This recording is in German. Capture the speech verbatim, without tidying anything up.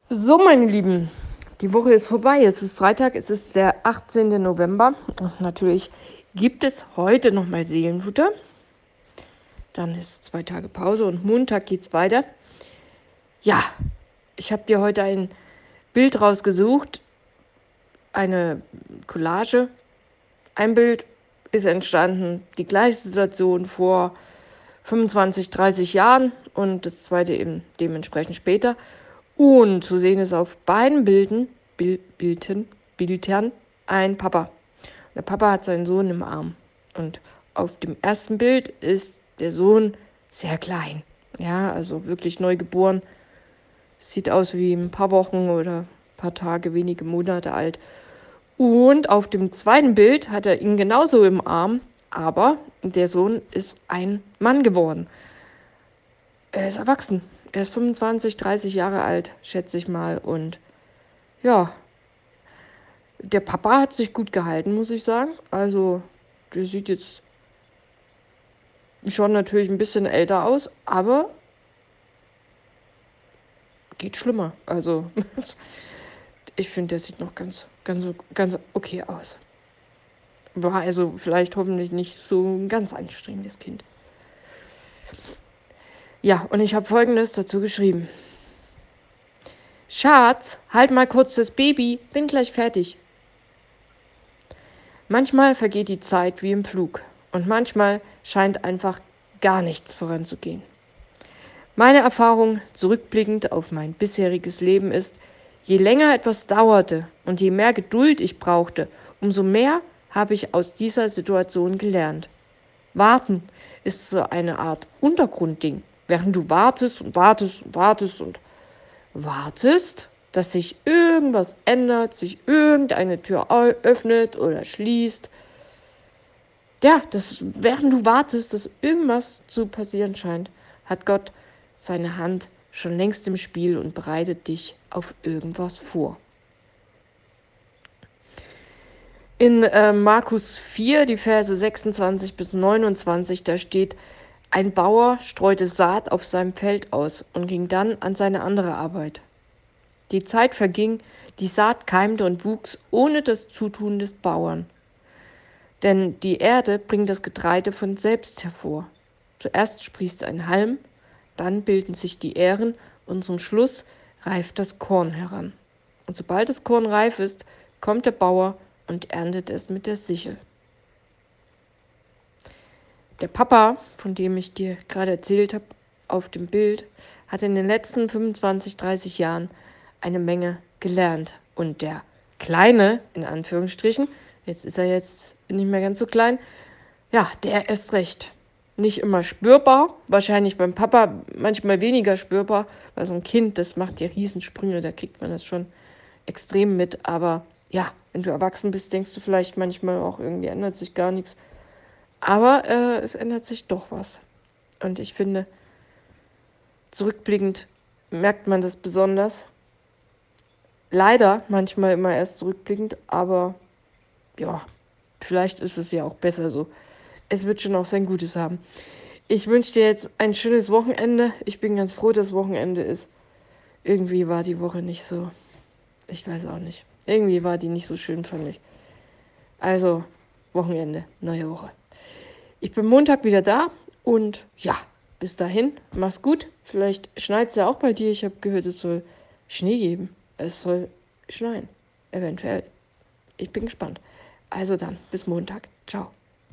So, meine Lieben, die Woche ist vorbei. Es ist Freitag, es ist der achtzehnte November. Und natürlich gibt es heute nochmal Seelenfutter. Dann ist zwei Tage Pause und Montag geht's weiter. Ja, ich habe dir heute ein Bild rausgesucht, eine Collage. Ein Bild ist entstanden, die gleiche Situation vor fünfundzwanzig, dreißig Jahren und das zweite eben dementsprechend später. Und zu sehen ist auf beiden Bilden, Bil Bildern, Bildern ein Papa. Der Papa hat seinen Sohn im Arm. Und auf dem ersten Bild ist der Sohn sehr klein. Ja, also wirklich neu geboren. Sieht aus wie ein paar Wochen oder ein paar Tage, wenige Monate alt. Und auf dem zweiten Bild hat er ihn genauso im Arm, aber der Sohn ist ein Mann geworden. Er ist erwachsen. Er ist fünfundzwanzig, dreißig Jahre alt, schätze ich mal. Und ja, der Papa hat sich gut gehalten, muss ich sagen. Also, der sieht jetzt schon natürlich ein bisschen älter aus, aber geht schlimmer. Also, ich finde, der sieht noch ganz, ganz, ganz okay aus. War also vielleicht hoffentlich nicht so ein ganz anstrengendes Kind. Ja, und ich habe Folgendes dazu geschrieben. Schatz, halt mal kurz das Baby, bin gleich fertig. Manchmal vergeht die Zeit wie im Flug und manchmal scheint einfach gar nichts voranzugehen. Meine Erfahrung, zurückblickend auf mein bisheriges Leben ist, je länger etwas dauerte und je mehr Geduld ich brauchte, umso mehr habe ich aus dieser Situation gelernt. Warten ist so eine Art Untergrundding. Während du wartest und wartest und wartest und wartest, dass sich irgendwas ändert, sich irgendeine Tür öffnet oder schließt. Ja, das, während du wartest, dass irgendwas zu passieren scheint, hat Gott seine Hand schon längst im Spiel und bereitet dich auf irgendwas vor. In äh, Markus vier, die Verse sechsundzwanzig bis neunundzwanzig, da steht, ein Bauer streute Saat auf seinem Feld aus und ging dann an seine andere Arbeit. Die Zeit verging, die Saat keimte und wuchs ohne das Zutun des Bauern. Denn die Erde bringt das Getreide von selbst hervor. Zuerst sprießt ein Halm, dann bilden sich die Ähren und zum Schluss reift das Korn heran. Und sobald das Korn reif ist, kommt der Bauer und erntet es mit der Sichel. Der Papa, von dem ich dir gerade erzählt habe, auf dem Bild, hat in den letzten fünfundzwanzig, dreißig Jahren eine Menge gelernt. Und der Kleine, in Anführungsstrichen, jetzt ist er jetzt nicht mehr ganz so klein, ja, der ist recht. Nicht immer spürbar, wahrscheinlich beim Papa manchmal weniger spürbar, weil so ein Kind, das macht ja Riesensprünge, da kriegt man das schon extrem mit. Aber ja, wenn du erwachsen bist, denkst du vielleicht manchmal auch, irgendwie ändert sich gar nichts. Aber äh, es ändert sich doch was. Und ich finde, zurückblickend merkt man das besonders. Leider manchmal immer erst zurückblickend, aber ja, vielleicht ist es ja auch besser so. Es wird schon auch sein Gutes haben. Ich wünsche dir jetzt ein schönes Wochenende. Ich bin ganz froh, dass Wochenende ist. Irgendwie war die Woche nicht so, ich weiß auch nicht. Irgendwie war die nicht so schön, fand ich. Also, Wochenende, neue Woche. Ich bin Montag wieder da und ja, bis dahin, mach's gut. Vielleicht schneit es ja auch bei dir. Ich habe gehört, es soll Schnee geben. Es soll schneien, eventuell. Ich bin gespannt. Also dann, bis Montag. Ciao.